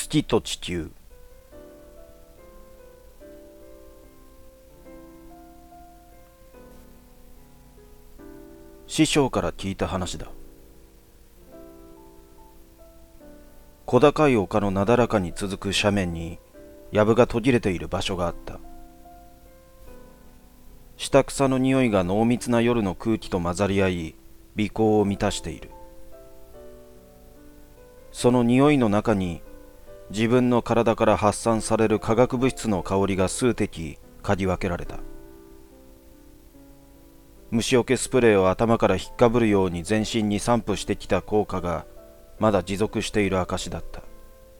月と地球。師匠から聞いた話だ。小高い丘のなだらかに続く斜面に藪が途切れている場所があった。下草の匂いが濃密な夜の空気と混ざり合い、鼻孔を満たしている。その匂いの中に自分の体から発散される化学物質の香りが数滴嗅ぎ分けられた。虫除けスプレーを頭から引っかぶるように全身に散布してきた効果がまだ持続している証だった。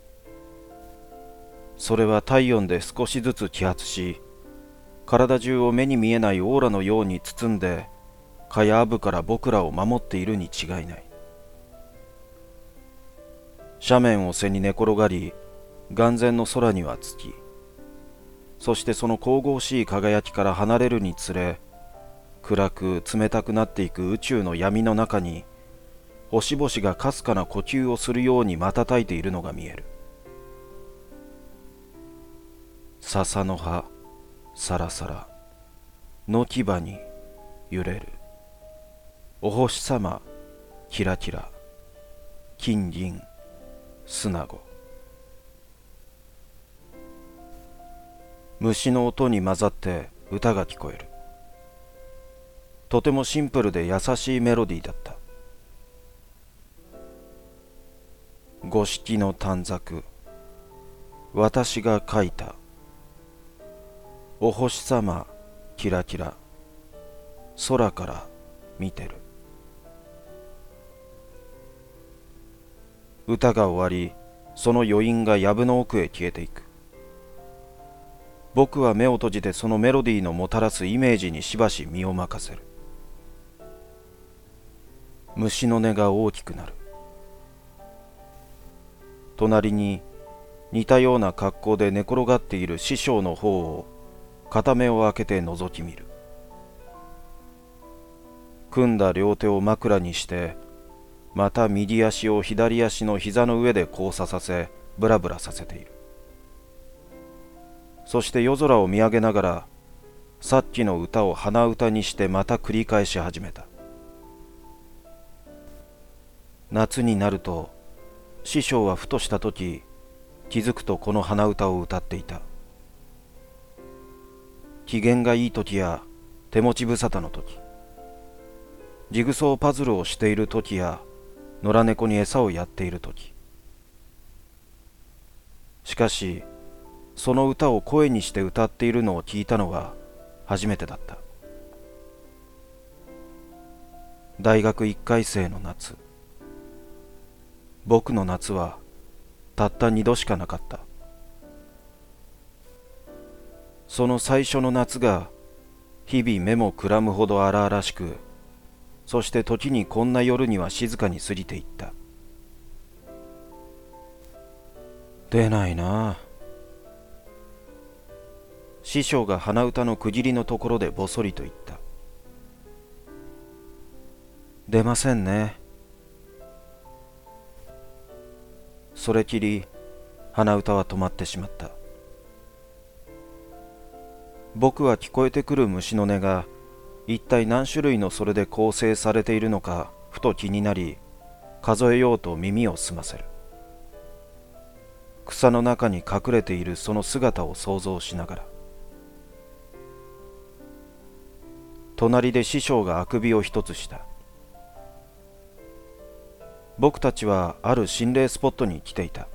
それは体温で少しずつ揮発し、体中を目に見えないオーラのように包んで蚊やアブから僕らを守っているに違いない。斜面を背に寝転がり、眼前の空には月、そしてその神々しい輝きから離れるにつれ、暗く冷たくなっていく宇宙の闇の中に星々がかすかな呼吸をするように瞬いているのが見える。笹の葉さらさら、野木葉に揺れる。お星様キラキラ、金銀砂子。虫の音に混ざって歌が聞こえる。とてもシンプルで優しいメロディーだった。五色の短冊、私が書いた。お星様キラキラ、空から見てる。歌が終わり、その余韻が藪の奥へ消えていく。僕は目を閉じてそのメロディーのもたらすイメージにしばし身を任せる。虫の音が大きくなる。隣に似たような格好で寝転がっている師匠の方を片目を開けて覗き見る。組んだ両手を枕にして、また右足を左足の膝の上で交差させ、ブラブラさせている。そして夜空を見上げながら、さっきの歌を鼻歌にしてまた繰り返し始めた。夏になると、師匠はふとした時、気づくとこの鼻歌を歌っていた。機嫌がいい時や手持ち無沙汰の時、ジグソーパズルをしている時や野良猫に餌をやっている時。しかしその歌を声にして歌っているのを聞いたのは初めてだった。大学1回生の夏、僕の夏はたった2度しかなかった。その最初の夏が日々目もくらむほど荒々しく、そして時にこんな夜には静かに過ぎていった。出ないなあ。師匠が鼻歌の区切りのところでぼそりと言った。出ませんね。それきり鼻歌は止まってしまった。僕は聞こえてくる虫の音が一体何種類のそれで構成されているのかふと気になり、数えようと耳を澄ませる。草の中に隠れているその姿を想像しながら。隣で師匠があくびを一つした。僕たちはある心霊スポットに来ていた。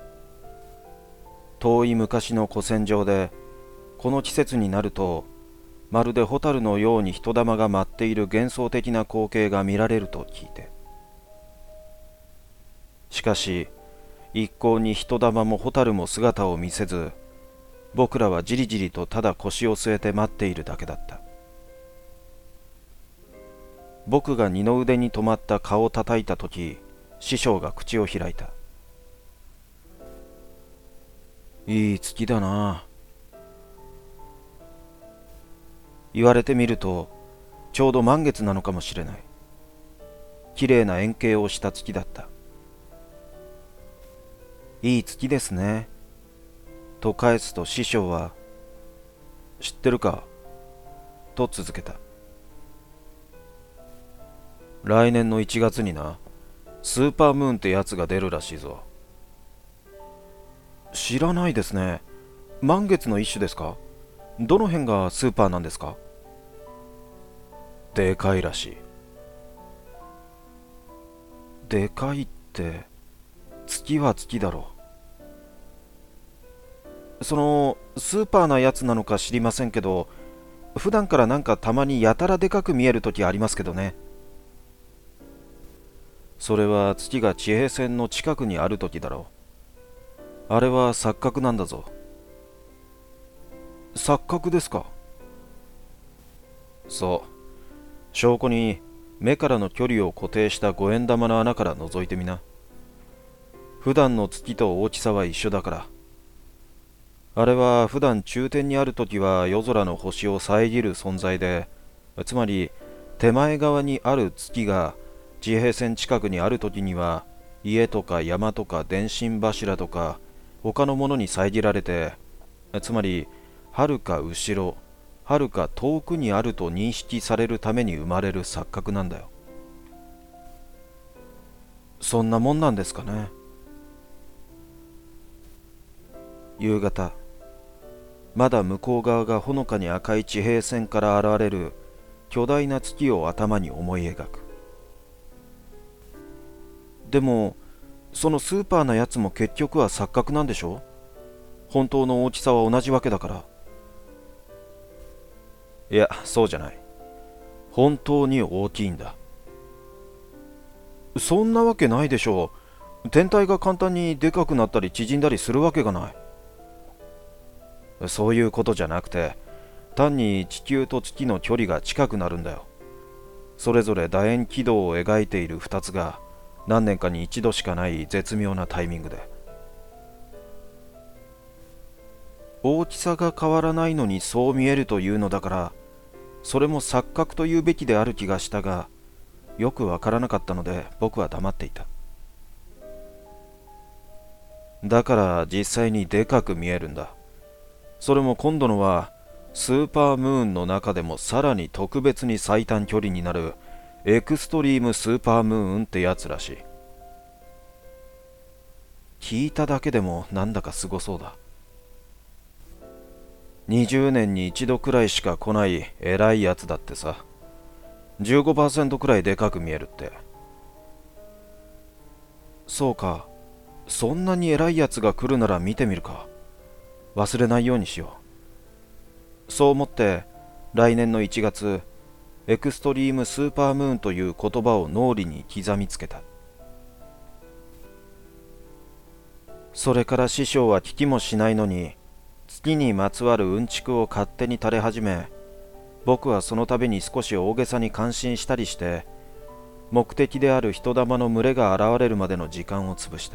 遠い昔の古戦場で、この季節になるとまるでホタルのように人玉が舞っている幻想的な光景が見られると聞いて。しかし一向に人玉もホタルも姿を見せず、僕らはじりじりとただ腰を据えて待っているだけだった。僕が二の腕に止まった顔を叩いたとき、師匠が口を開いた。いい月だな。言われてみるとちょうど満月なのかもしれない。きれいな円形をした月だった。 いい月ですね。と返すと師匠は、知ってるかと続けた。来年の1月にな、スーパームーンってやつが出るらしいぞ。知らないですね。満月の一種ですか？どの辺がスーパーなんですか？でかいらしい。でかいって、月は月だろう。その、スーパーなやつなのか知りませんけど、普段からなんかたまにやたらでかく見えるときありますけどね。それは月が地平線の近くにあるときだろう。あれは錯覚なんだぞ。錯覚ですか？そう。証拠に目からの距離を固定した五円玉の穴から覗いてみな。普段の月と大きさは一緒だから。あれは普段中天にあるときは夜空の星を遮る存在で、つまり手前側にある月が地平線近くにあるときには家とか山とか電信柱とか他のものに遮られて、つまり遥か後ろ、遥か遠くにあると認識されるために生まれる錯覚なんだよ。そんなもんなんですかね。夕方、まだ向こう側がほのかに赤い地平線から現れる巨大な月を頭に思い描く。でも、そのスーパーなやつも結局は錯覚なんでしょ？本当の大きさは同じわけだから。いや、そうじゃない。本当に大きいんだ。そんなわけないでしょう。天体が簡単にでかくなったり縮んだりするわけがない。そういうことじゃなくて、単に地球と月の距離が近くなるんだよ。それぞれ楕円軌道を描いている2つが何年かに一度しかない絶妙なタイミングで。大きさが変わらないのにそう見えるというのだから、それも錯覚というべきである気がしたが、よくわからなかったので僕は黙っていた。だから実際にでかく見えるんだ。それも今度のはスーパームーンの中でもさらに特別に最短距離になるエクストリームスーパームーンってやつらしい。聞いただけでもなんだかすごそうだ。20年に一度くらいしか来ない偉いやつだってさ。15% くらいでかく見えるって。そうか。そんなに偉いやつが来るなら見てみるか。忘れないようにしよう。そう思って来年の1月、エクストリームスーパームーンという言葉を脳裏に刻みつけた。それから師匠は聞きもしないのに、月にまつわるうんちくを勝手に垂れ始め、僕はその度に少し大げさに感心したりして、目的である人玉の群れが現れるまでの時間を潰した。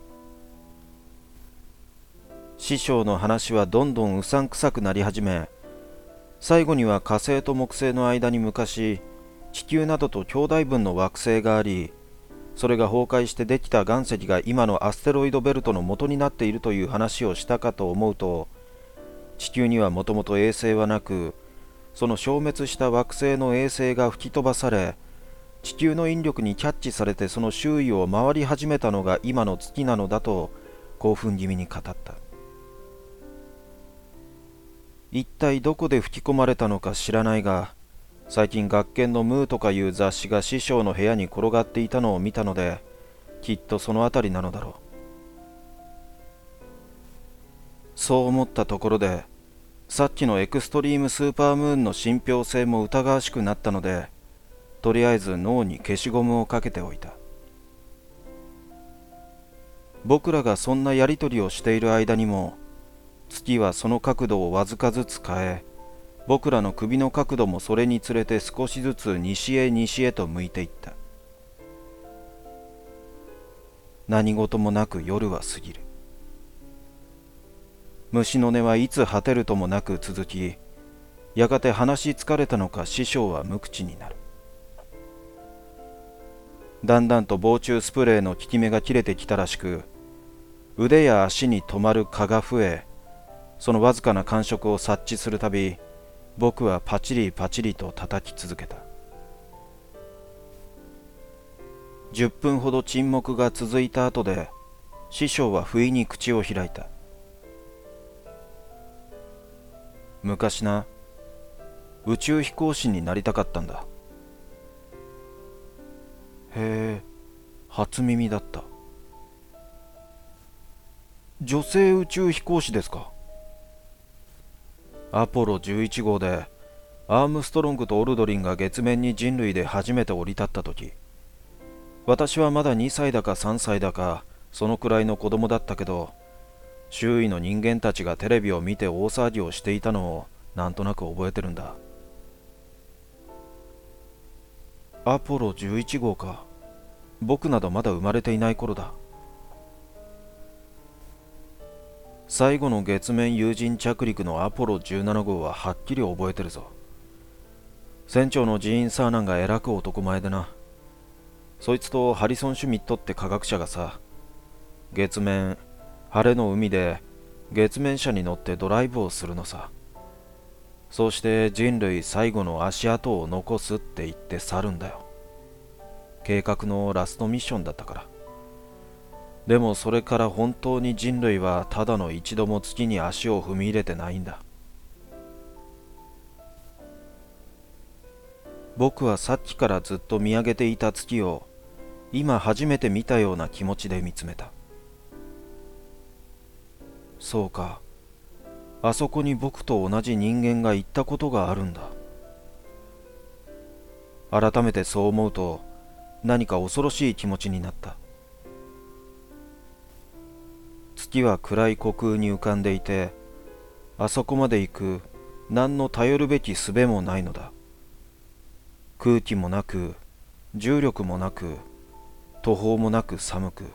師匠の話はどんどんうさんくさくなり始め、最後には火星と木星の間に昔、地球などと兄弟分の惑星があり、それが崩壊してできた岩石が今のアステロイドベルトの元になっているという話をしたかと思うと、地球にはもともと衛星はなく、その消滅した惑星の衛星が吹き飛ばされ、地球の引力にキャッチされてその周囲を回り始めたのが今の月なのだと興奮気味に語った。一体どこで吹き込まれたのか知らないが、最近学研のムーとかいう雑誌が師匠の部屋に転がっていたのを見たので、きっとそのあたりなのだろう。そう思ったところで、さっきのエクストリームスーパームーンの信憑性も疑わしくなったので、とりあえず脳に消しゴムをかけておいた。僕らがそんなやりとりをしている間にも、月はその角度をわずかずつ変え、僕らの首の角度もそれにつれて少しずつ西へ西へと向いていった。何事もなく夜は過ぎる。虫の音はいつ果てるともなく続き、やがて話し疲れたのか師匠は無口になる。だんだんと防虫スプレーの効き目が切れてきたらしく、 腕や足に止まる蚊が増え、そのわずかな感触を察知するたび、僕はパチリパチリと叩き続けた。10分ほど沈黙が続いた後で、師匠は不意に口を開いた。昔な、宇宙飛行士になりたかったんだ。へえ、初耳だった。女性宇宙飛行士ですか？アポロ11号でアームストロングとオルドリンが月面に人類で初めて降り立った時、私はまだ2歳だか3歳だかそのくらいの子供だったけど、周囲の人間たちがテレビを見て大騒ぎをしていたのをなんとなく覚えてるんだ。アポロ11号か。僕などまだ生まれていない頃だ。最後の月面有人着陸のアポロ17号ははっきり覚えてるぞ。船長のジーン・サーナンがえらく男前でな。そいつとハリソン・シュミットって科学者がさ、月面、晴れの海で月面車に乗ってドライブをするのさ。そうして人類最後の足跡を残すって言って去るんだよ。計画のラストミッションだったから。でもそれから本当に人類はただの一度も月に足を踏み入れてないんだ。僕はさっきからずっと見上げていた月を今初めて見たような気持ちで見つめた。そうか、あそこに僕と同じ人間が行ったことがあるんだ。改めてそう思うと何か恐ろしい気持ちになった。月は暗い虚空に浮かんでいて、あそこまで行く何の頼るべき術もないのだ。空気もなく、重力もなく、途方もなく寒く。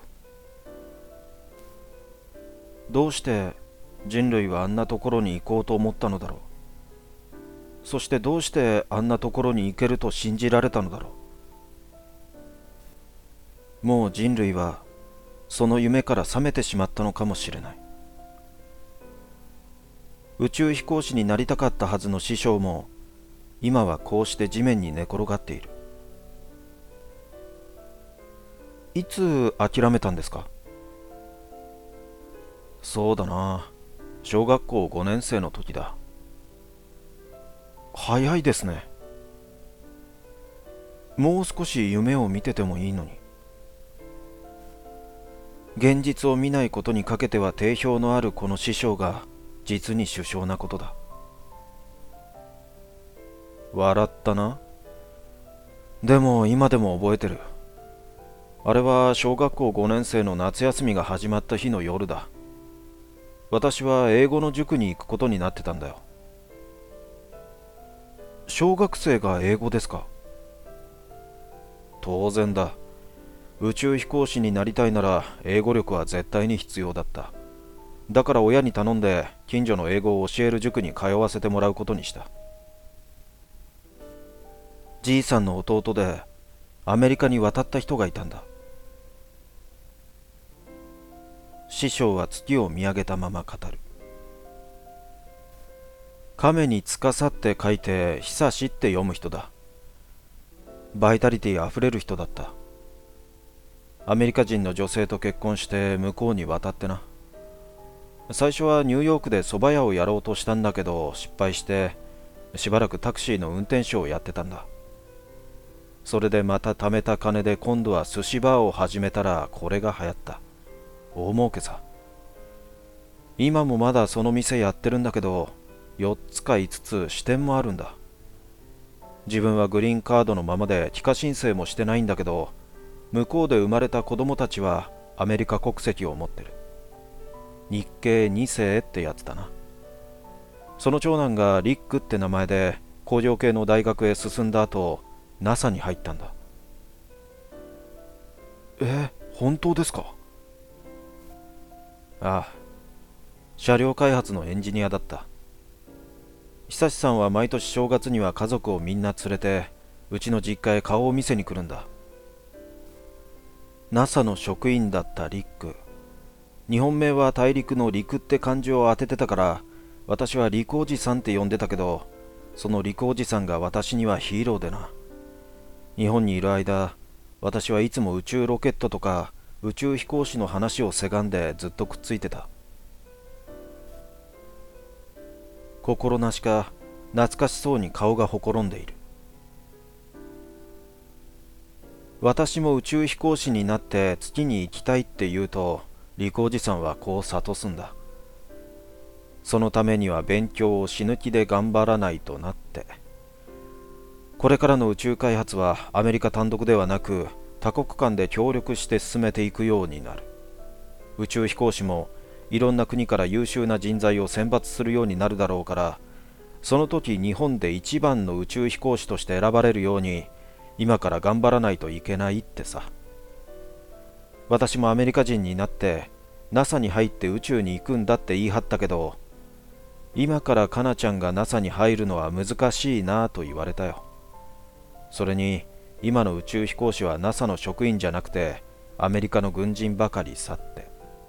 どうして人類はあんなところに行こうと思ったのだろう。そしてどうしてあんなところに行けると信じられたのだろう。もう人類はその夢から覚めてしまったのかもしれない。宇宙飛行士になりたかったはずの師匠も今はこうして地面に寝転がっている。いつ諦めたんですか？そうだな、小学校5年生の時だ。早いですね。もう少し夢を見ててもいいのに。現実を見ないことにかけては定評のあるこの師匠が実に殊勝なことだ。笑ったな。でも今でも覚えてる。あれは小学校5年生の夏休みが始まった日の夜だ。私は英語の塾に行くことになってたんだよ。小学生が英語ですか？当然だ。宇宙飛行士になりたいなら英語力は絶対に必要だった。だから親に頼んで近所の英語を教える塾に通わせてもらうことにした。じいさんの弟でアメリカに渡った人がいたんだ。師匠は月を見上げたまま語る。亀に司って書いて久しって読む人だ。バイタリティあふれる人だった。アメリカ人の女性と結婚して向こうに渡ってな。最初はニューヨークで蕎麦屋をやろうとしたんだけど失敗して、しばらくタクシーの運転手をやってたんだ。それでまた貯めた金で今度は寿司バーを始めたらこれが流行った。大儲けさ。今もまだその店やってるんだけど、4つか5つ支店もあるんだ。自分はグリーンカードのままで帰化申請もしてないんだけど、向こうで生まれた子供たちはアメリカ国籍を持ってる。日系2世ってやつだな。その長男がリックって名前で工業系の大学へ進んだ後、NASA に入ったんだ。本当ですか？ああ、車両開発のエンジニアだった。久志さんは毎年正月には家族をみんな連れてうちの実家へ顔を見せに来るんだ。NASA の職員だったリック。 日本名は大陸の陸って漢字を当ててたから、私は陸おじさんって呼んでたけど、その陸おじさんが私にはヒーローでな。日本にいる間、私はいつも宇宙ロケットとか宇宙飛行士の話をせがんでずっとくっついてた。心なしか懐かしそうに顔がほころんでいる。私も宇宙飛行士になって月に行きたいって言うと、陸おじさんはこう諭すんだ。そのためには勉強を死ぬ気で頑張らないとなって。これからの宇宙開発はアメリカ単独ではなく、多国間で協力して進めていくようになる。宇宙飛行士もいろんな国から優秀な人材を選抜するようになるだろうから、その時日本で一番の宇宙飛行士として選ばれるように、今から頑張らないといけないってさ。私もアメリカ人になって NASA に入って宇宙に行くんだって言い張ったけど、今からかなちゃんが NASA に入るのは難しいなと言われたよ。それに今の宇宙飛行士は NASA の職員じゃなくてアメリカの軍人ばかりさって。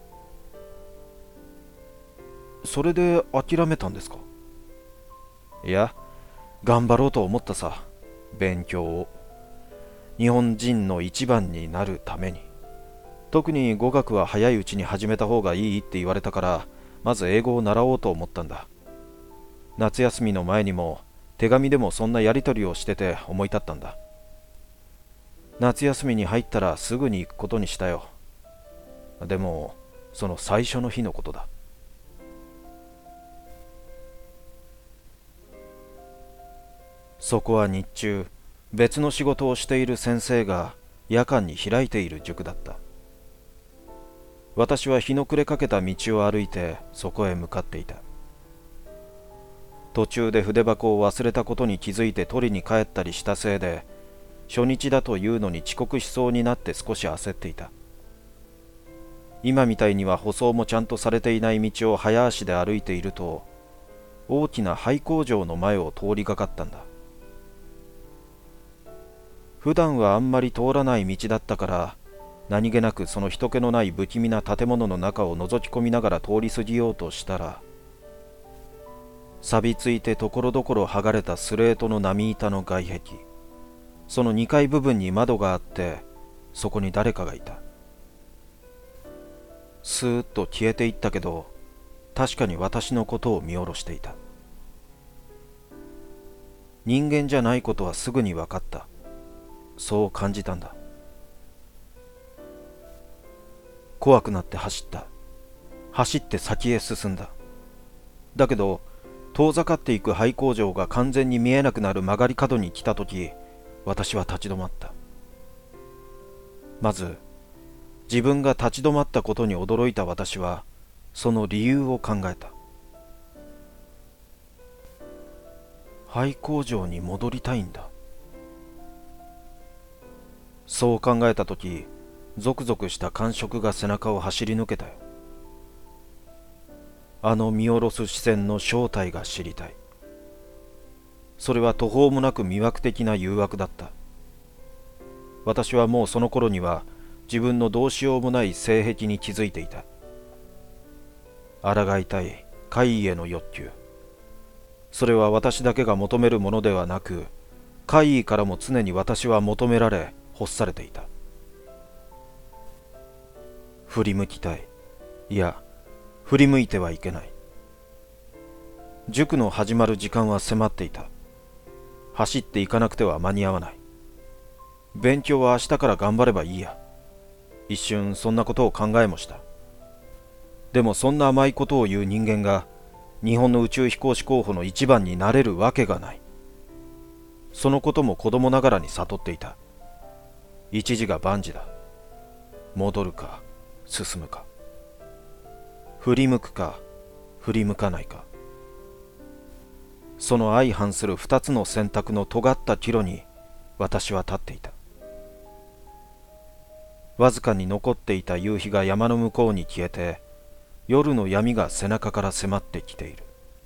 それで諦めたんですか？いや、頑張ろうと思ったさ。勉強を。日本人の一番になるために。特に語学は早いうちに始めた方がいいって言われたから、まず英語を習おうと思ったんだ。夏休みの前にも手紙でもそんなやり取りをしてて思い立ったんだ。夏休みに入ったらすぐに行くことにしたよ。でもその最初の日のことだ。そこは日中、別の仕事をしている先生が夜間に開いている塾だった。私は日の暮れかけた道を歩いてそこへ向かっていた。途中で筆箱を忘れたことに気づいて取りに帰ったりしたせいで、初日だというのに遅刻しそうになって少し焦っていた。今みたいには舗装もちゃんとされていない道を早足で歩いていると、大きな廃工場の前を通りがかったんだ。普段はあんまり通らない道だったから、何気なくその人気のない不気味な建物の中を覗き込みながら通り過ぎようとしたら、錆びついてところどころ剥がれたスレートの波板の外壁、その2階部分に窓があって、そこに誰かがいた。スーッと消えていったけど、確かに私のことを見下ろしていた。人間じゃないことはすぐに分かった。そう感じたんだ。怖くなって走った。走って先へ進んだ。だけど遠ざかっていく廃工場が完全に見えなくなる曲がり角に来た時、私は立ち止まった。まず自分が立ち止まったことに驚いた私は、その理由を考えた。廃工場に戻りたいんだ。そう考えたとき、ゾクゾクした感触が背中を走り抜けたよ。あの見下ろす視線の正体が知りたい。それは途方もなく魅惑的な誘惑だった。私はもうその頃には自分のどうしようもない性癖に気づいていた。抗いたい怪異への欲求。それは私だけが求めるものではなく、怪異からも常に私は求められ、欲されていた。振り向きたい。いや、振り向いてはいけない。塾の始まる時間は迫っていた。走っていかなくては間に合わない。勉強は明日から頑張ればいいや。一瞬そんなことを考えもした。でもそんな甘いことを言う人間が日本の宇宙飛行士候補の一番になれるわけがない。そのことも子供ながらに悟っていた。一時が万事だ。戻るか進むか、振り向くか振り向かないか、その相反する二つの選択の尖った岐路に私は立っていた。わずかに残っていた夕日が山の向こうに消えて、夜の闇が背中から迫ってきている。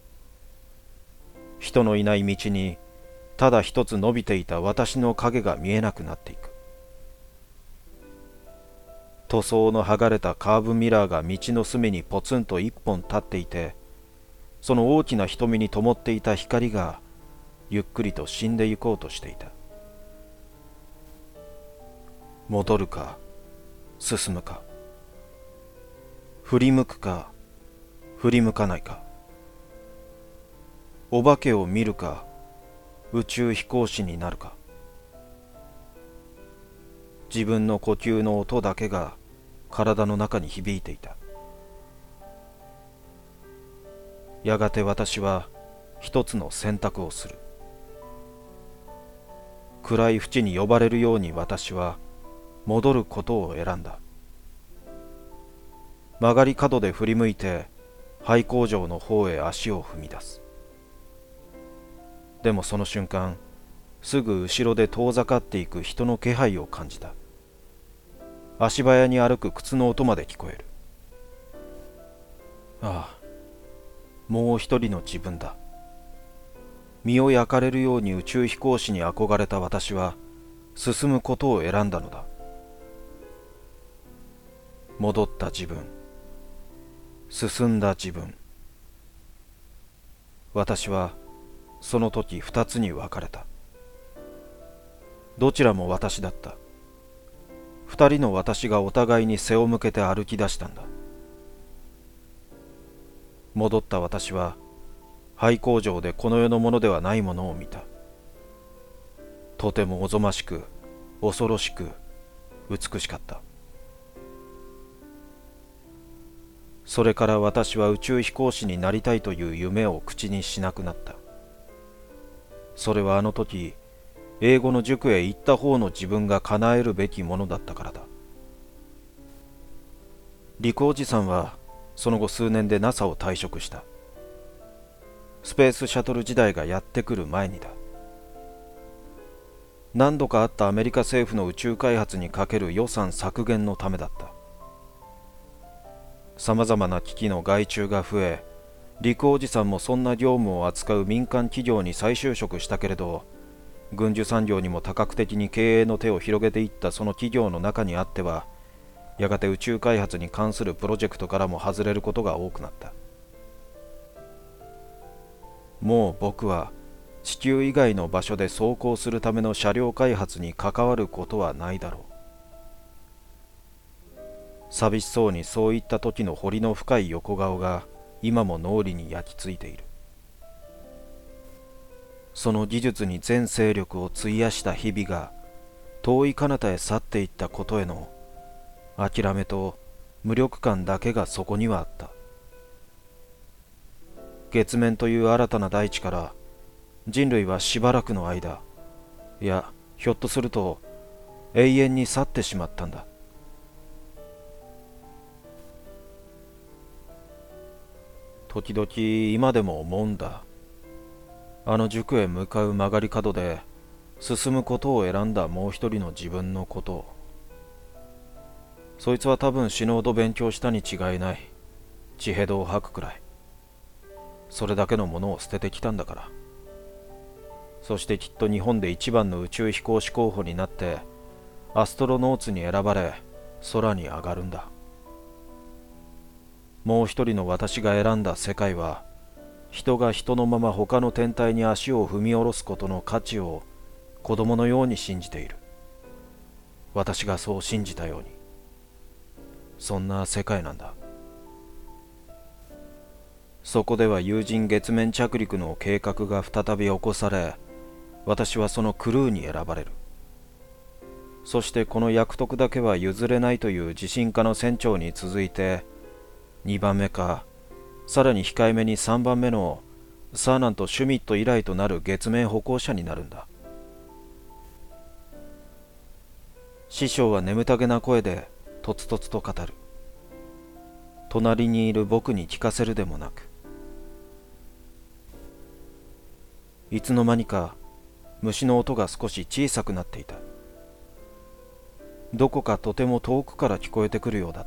人のいない道にただ一つ伸びていた私の影が見えなくなっていく。 塗装の剥がれたカーブミラーが道の隅にポツンと一本立っていて、その大きな瞳に灯っていた光がゆっくりと死んでゆこうとしていた。戻るか進むか、振り向くか振り向かないか、お化けを見るか宇宙飛行士になるか。自分の呼吸の音だけが体の中に響いていた。やがて私は一つの選択をする。暗い淵に呼ばれるように私は戻ることを選んだ。曲がり角で振り向いて廃工場の方へ足を踏み出す。でもその瞬間、すぐ後ろで遠ざかっていく人の気配を感じた。足早に歩く靴の音まで聞こえる。ああ、もう一人の自分だ。身を焼かれるように宇宙飛行士に憧れた私は進むことを選んだのだ。戻った自分、進んだ自分。私はその時二つに分かれた。どちらも私だった。二人の私がお互いに背を向けて歩き出したんだ。戻った私は廃工場でこの世のものではないものを見た。とてもおぞましく恐ろしく美しかった。それから私は宇宙飛行士になりたいという夢を口にしなくなった。それはあの時英語の塾へ行った方の自分が叶えるべきものだったからだ。陸おじさんはその後数年で NASA を退職した。スペースシャトル時代がやってくる前にだ。何度かあったアメリカ政府の宇宙開発にかける予算削減のためだった。さまざまな機器の外注が増え、陸おじさんもそんな業務を扱う民間企業に再就職したけれど、軍需産業にも多角的に経営の手を広げていったその企業の中にあっては、やがて宇宙開発に関するプロジェクトからも外れることが多くなった。もう僕は地球以外の場所で走行するための車両開発に関わることはないだろう。寂しそうにそういった時の彫りの深い横顔が今も脳裏に焼き付いている。その技術に全精力を費やした日々が遠い彼方へ去っていったことへの諦めと無力感だけがそこにはあった。月面という新たな大地から人類はしばらくの間、いやひょっとすると永遠に去ってしまったんだ。時々今でも思うんだ。あの塾へ向かう曲がり角で進むことを選んだもう一人の自分のことを。そいつは多分死ぬほど勉強したに違いない。血へどを吐くくらい。それだけのものを捨ててきたんだから。そしてきっと日本で一番の宇宙飛行士候補になってアストロノーツに選ばれ空に上がるんだ。もう一人の私が選んだ世界は、人が人のまま他の天体に足を踏み下ろすことの価値を子供のように信じている。私がそう信じたように。そんな世界なんだ。そこでは有人月面着陸の計画が再び起こされ、私はそのクルーに選ばれる。そしてこの役得だけは譲れないという自信家の船長に続いて、2番目か、さらに控えめに3番目のサーナンとシュミット以来となる月面歩行者になるんだ。師匠は眠たげな声でとつとつと語る。隣にいる僕に聞かせるでもなく。いつの間にか虫の音が少し小さくなっていた。どこかとても遠くから聞こえてくるようだった。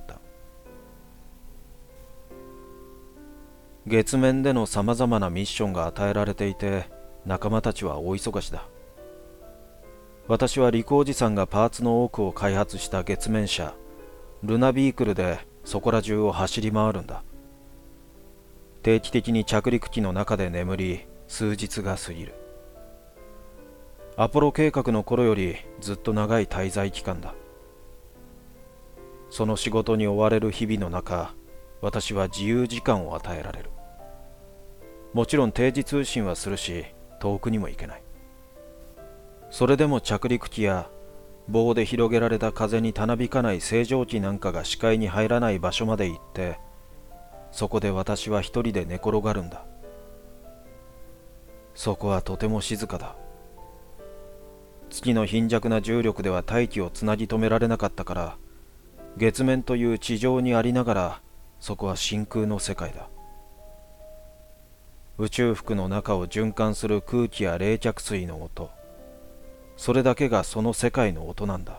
月面でのさまざまなミッションが与えられていて、仲間たちは大忙しだ。私は陸おじさんがパーツの多くを開発した月面車ルナビークルでそこら中を走り回るんだ。定期的に着陸機の中で眠り、数日が過ぎる。アポロ計画の頃よりずっと長い滞在期間だ。その仕事に追われる日々の中、私は自由時間を与えられる。もちろん定時通信はするし、遠くにも行けない。それでも着陸機や棒で広げられた風にたなびかない清浄機なんかが視界に入らない場所まで行って、そこで私は一人で寝転がるんだ。そこはとても静かだ。月の貧弱な重力では大気をつなぎ止められなかったから、月面という地上にありながら、そこは真空の世界だ。宇宙服の中を循環する空気や冷却水の音、それだけがその世界の音なんだ。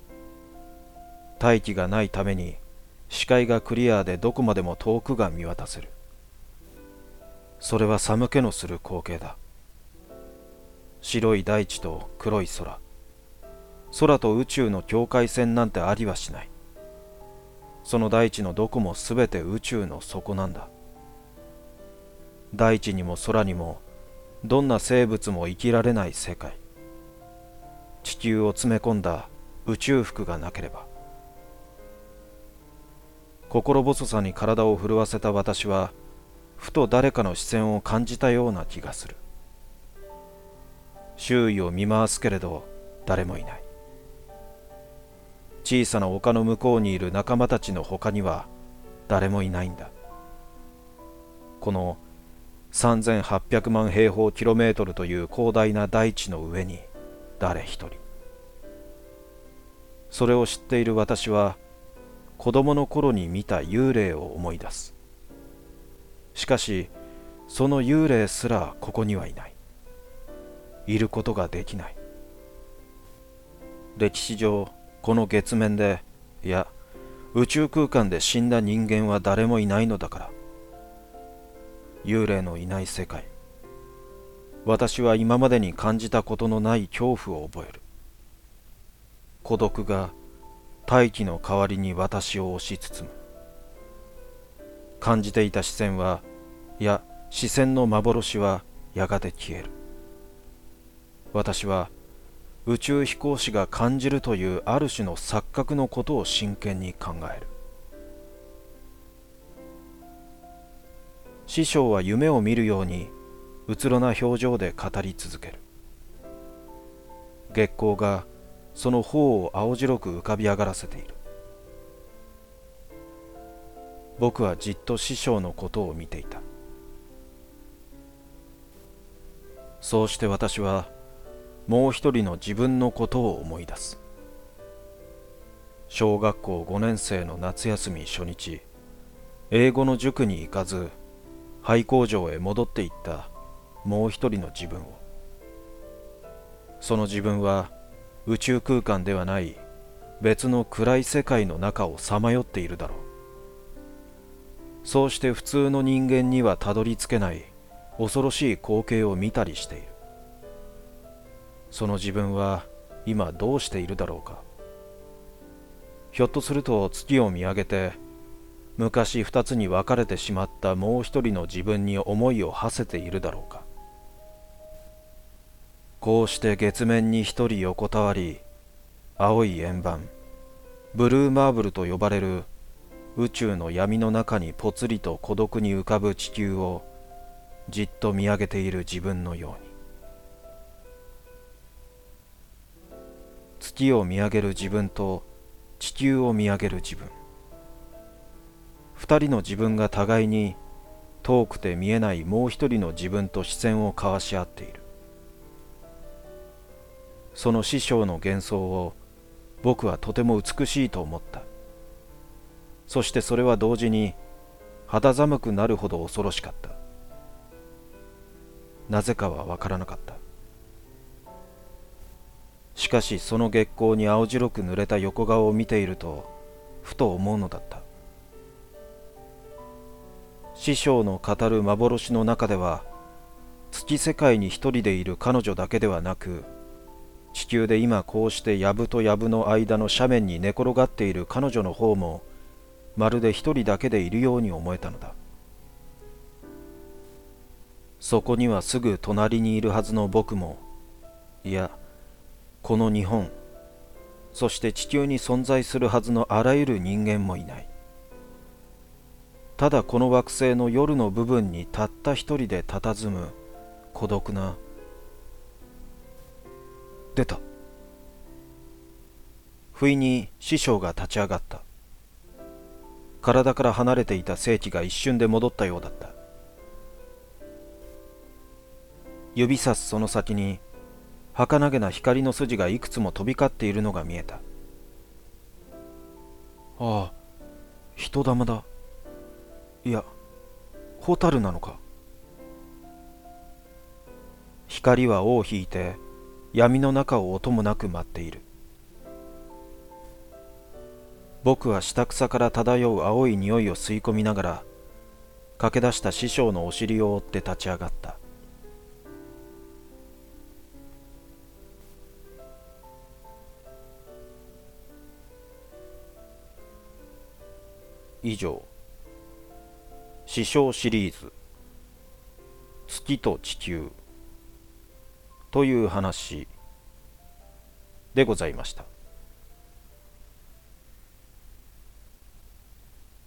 大気がないために視界がクリアでどこまでも遠くが見渡せる。それは寒気のする光景だ。白い大地と黒い空、空と宇宙の境界線なんてありはしない。その大地のどこもすべて宇宙の底なんだ。大地にも空にもどんな生物も生きられない世界。地球を詰め込んだ宇宙服がなければ。心細さに体を震わせた私は、ふと誰かの視線を感じたような気がする。周囲を見回すけれど誰もいない。小さな丘の向こうにいる仲間たちの他には誰もいないんだ。この3800万平方キロメートルという広大な大地の上に誰一人。それを知っている私は、子供の頃に見た幽霊を思い出す。しかしその幽霊すらここにはいない。いることができない。歴史上この月面で、いや宇宙空間で死んだ人間は誰もいないのだから。幽霊のいない世界、私は今までに感じたことのない恐怖を覚える。孤独が大気の代わりに私を押し包む。感じていた視線は、いや視線の幻はやがて消える。私は宇宙飛行士が感じるというある種の錯覚のことを真剣に考える。師匠は夢を見るようにうつろな表情で語り続ける。月光がその頬を青白く浮かび上がらせている。僕はじっと師匠のことを見ていた。そうして私はもう一人の自分のことを思い出す。小学校5年生の夏休み初日、英語の塾に行かず廃工場へ戻っていったもう一人の自分を。その自分は宇宙空間ではない別の暗い世界の中をさまよっているだろう。そうして普通の人間にはたどり着けない恐ろしい光景を見たりしている。その自分は今どうしているだろうか。ひょっとすると月を見上げて、昔二つに分かれてしまったもう一人の自分に思いを馳せているだろうか。こうして月面に一人横たわり、青い円盤、ブルーマーブルと呼ばれる宇宙の闇の中にぽつりと孤独に浮かぶ地球をじっと見上げている自分のように。月を見上げる自分と地球を見上げる自分、二人の自分が互いに遠くて見えないもう一人の自分と視線を交わし合っている。その師匠の幻想を僕はとても美しいと思った。そしてそれは同時に肌寒くなるほど恐ろしかった。なぜかはわからなかった。しかしその月光に青白く濡れた横顔を見ているとふと思うのだった。師匠の語る幻の中では月世界に一人でいる彼女だけではなく、 地球で今こうして藪と藪の間の斜面に寝転がっている彼女の方もまるで一人だけでいるように思えたのだ。そこにはすぐ隣にいるはずの僕も、いや、この日本、そして地球に存在するはずのあらゆる人間もいない。ただこの惑星の夜の部分にたった一人で佇む孤独な。出た。不意に師匠が立ち上がった。体から離れていた生気が一瞬で戻ったようだった。指さすその先に儚げな光の筋がいくつも飛び交っているのが見えた。ああ、人玉だ。いや、ホタルなのか。光は尾を引いて闇の中を音もなく舞っている。僕は下草から漂う青い匂いを吸い込みながら駆け出した師匠のお尻を追って立ち上がった。以上、師匠シリーズ月と地球という話でございました。